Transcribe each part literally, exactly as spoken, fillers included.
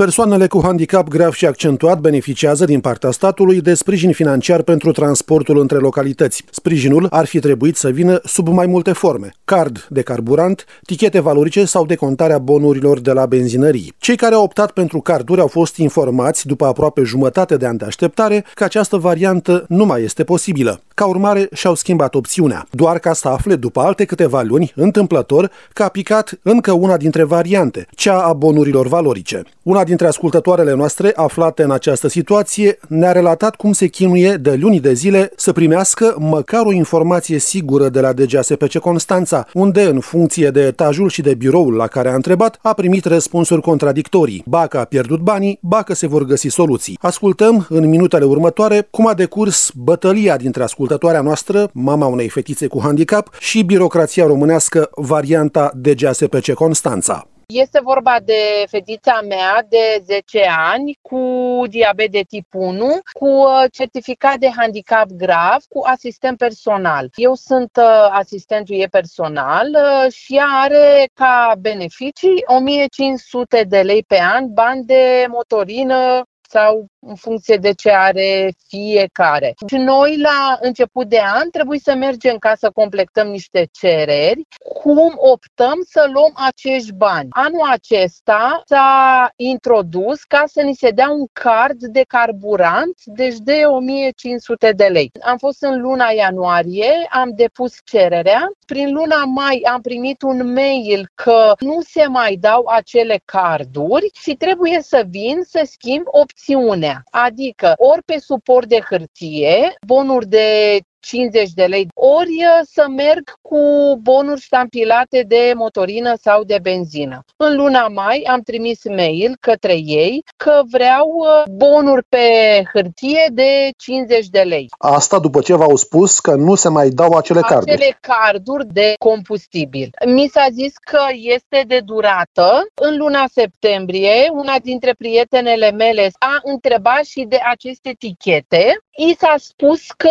Persoanele cu handicap grav și accentuat beneficiază din partea statului de sprijin financiar pentru transportul între localități. Sprijinul ar fi trebuit să vină sub mai multe forme: card de carburant, tichete valorice sau decontarea bonurilor de la benzinării. Cei care au optat pentru carduri au fost informați după aproape jumătate de ani de așteptare că această variantă nu mai este posibilă. Ca urmare, și-au schimbat opțiunea, doar ca să afle după alte câteva luni, întâmplător, că a picat încă una dintre variante, cea a bonurilor valorice. Una dintre ascultătoarele noastre, aflate în această situație, ne-a relatat cum se chinuie de luni de zile să primească măcar o informație sigură de la D G A S P C Constanța, unde, în funcție de etajul și de biroul la care a întrebat, a primit răspunsuri contradictorii. Ba că a pierdut banii, ba că se vor găsi soluții. Ascultăm în minutele următoare cum a decurs bătălia dintre ascultătoarea noastră, mama unei fetițe cu handicap, și birocrația românească, varianta D G A S P C Constanța. Este vorba de fetița mea de zece ani cu diabet de tip unu, cu certificat de handicap grav, cu asistent personal. Eu sunt asistentul ei personal și ea are ca beneficii o mie cinci sute de lei pe an, bani de motorină sau în funcție de ce are fiecare. Și noi la început de an trebuie să mergem ca să completăm niște cereri. Cum optăm să luăm acești bani? Anul acesta s-a introdus ca să ni se dea un card de carburant, deci de o mie cinci sute de lei. Am fost în luna ianuarie, am depus cererea. Prin luna mai am primit un mail că nu se mai dau acele carduri și trebuie să vin să schimb opțiunea. Adică ori pe suport de hârtie, bonuri de cincizeci de lei, ori să merg cu bonuri ștampilate de motorină sau de benzină. În luna mai am trimis mail către ei că vreau bonuri pe hârtie de cincizeci de lei. Asta după ce v-au spus că nu se mai dau acele carduri. Acele carduri de combustibil. Mi s-a zis că este de durată. În luna septembrie, una dintre prietenele mele a întrebat și de aceste etichete. I s-a spus că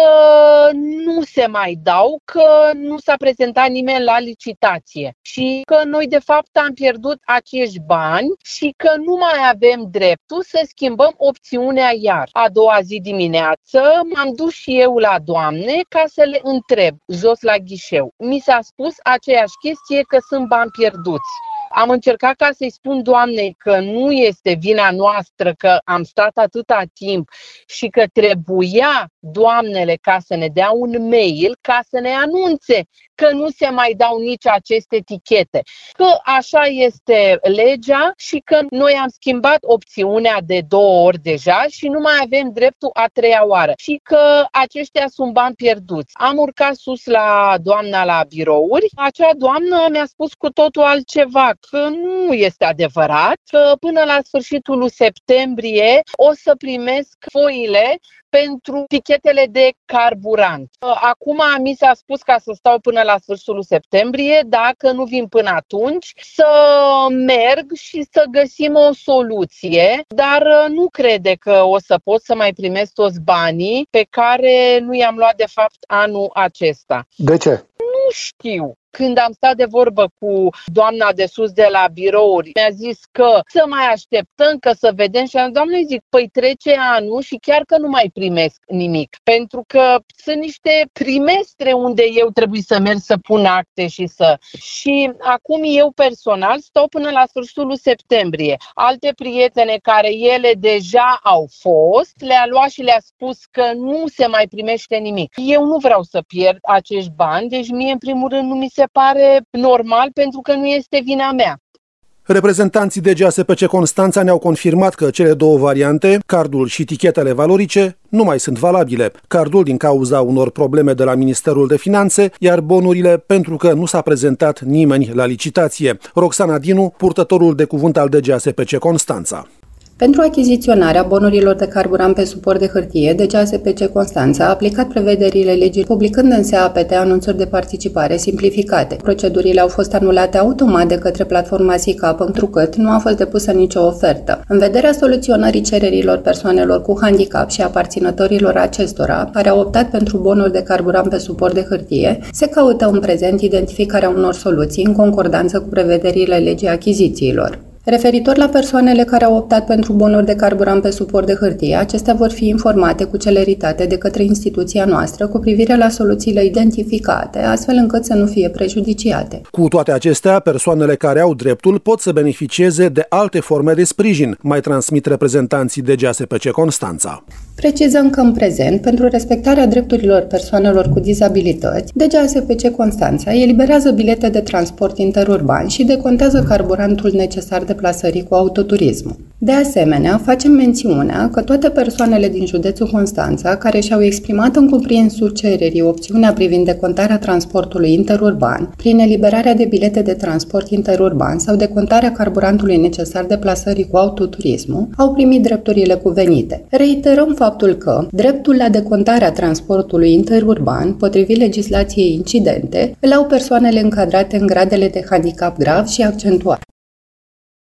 nu se mai dau, că nu s-a prezentat nimeni la licitație și că noi de fapt am pierdut acești bani și că nu mai avem dreptul să schimbăm opțiunea iar. A doua zi dimineață m-am dus și eu la doamne ca să le întreb jos la ghișeu. Mi s-a spus aceeași chestie, că sunt bani pierduți. Am încercat ca să-i spun doamnei că nu este vina noastră, că am stat atâta timp și că trebuia doamnele ca să ne dea un mail ca să ne anunțe că nu se mai dau nici aceste etichete, că așa este legea și că noi am schimbat opțiunea de două ori deja și nu mai avem dreptul a treia oară și că aceștia sunt bani pierduți. Am urcat sus la doamna la birouri, acea doamnă mi-a spus cu totul altceva, că nu este adevărat, că până la sfârșitul lui septembrie o să primesc foile pentru tichetele de carburant. Acum mi s-a spus ca să stau până la sfârșitul septembrie, dacă nu vin până atunci, să merg și să găsim o soluție, dar nu crede că o să pot să mai primesc toți banii pe care nu i-am luat de fapt anul acesta. De ce? Nu știu. Când am stat de vorbă cu doamna de sus de la birouri, mi-a zis că să mai așteptăm, că să vedem și am doamne, zic, păi trece anul și chiar că nu mai primesc nimic. Pentru că sunt niște trimestre unde eu trebuie să merg să pun acte și să... Și acum eu personal stau până la sfârșitul lui septembrie. Alte prietene care ele deja au fost, le-a luat și le-a spus că nu se mai primește nimic. Eu nu vreau să pierd acești bani, deci mie în primul rând nu mi se pare normal pentru că nu este vina mea. Reprezentanții D G A S P C Constanța ne-au confirmat că cele două variante, cardul și tichetele valorice, nu mai sunt valabile. Cardul din cauza unor probleme de la Ministerul de Finanțe, iar bonurile pentru că nu s-a prezentat nimeni la licitație. Roxana Dinu, purtătorul de cuvânt al D G A S P C Constanța. Pentru achiziționarea bonurilor de carburant pe suport de hârtie, D G A S P C Constanța a aplicat prevederile legii, publicând în S A P T anunțuri de participare simplificate. Procedurile au fost anulate automat de către platforma SICA, întrucât nu a fost depusă nicio ofertă. În vederea soluționării cererilor persoanelor cu handicap și aparținătorilor acestora, care au optat pentru bonuri de carburant pe suport de hârtie, se caută în prezent identificarea unor soluții în concordanță cu prevederile legii achizițiilor. Referitor la persoanele care au optat pentru bonuri de carburant pe suport de hârtie, acestea vor fi informate cu celeritate de către instituția noastră cu privire la soluțiile identificate, astfel încât să nu fie prejudiciate. Cu toate acestea, persoanele care au dreptul pot să beneficieze de alte forme de sprijin, mai transmit reprezentanții D G A S P C Constanța. Precizăm că în prezent, pentru respectarea drepturilor persoanelor cu dizabilități, D G A S P C Constanța eliberează bilete de transport interurban și decontează carburantul necesar deplasării cu autoturismul. De asemenea, facem mențiunea că toate persoanele din județul Constanța care și-au exprimat în cuprinsul cererii opțiunea privind decontarea transportului interurban, prin eliberarea de bilete de transport interurban sau decontarea carburantului necesar deplasării cu autoturismul, au primit drepturile cuvenite. Reiterăm faptul că dreptul la decontarea transportului interurban, potrivit legislației incidente, îl au persoanele încadrate în gradele de handicap grav și accentuat.